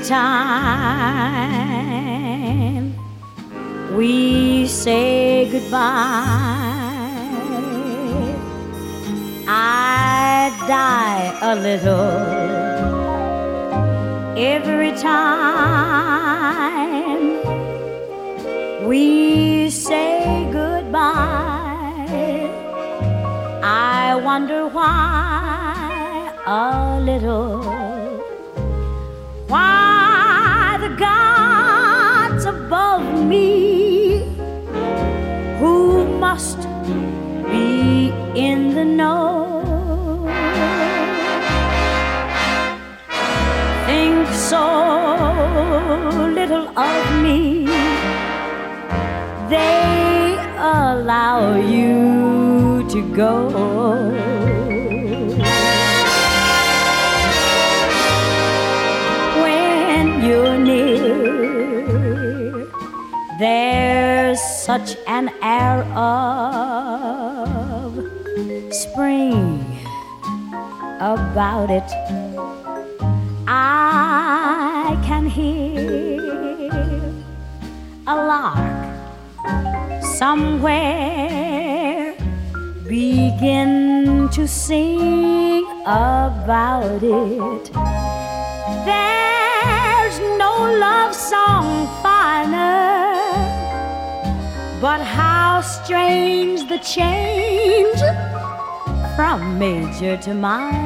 time we say goodbye, I die a little every time we say goodbye. I wonder why a little, why the gods above me, who must be in the know, think so little of me, they allow you to go. When you're near, there's such an air of spring about it. I can hear a lark somewhere begin to sing about it. There's no love song finer, but how strange the change from major to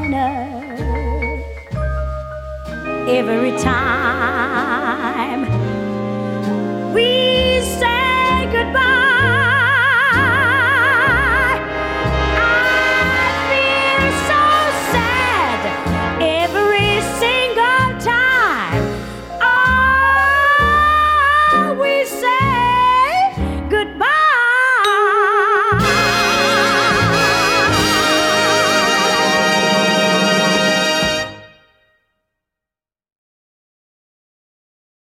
minor. Every time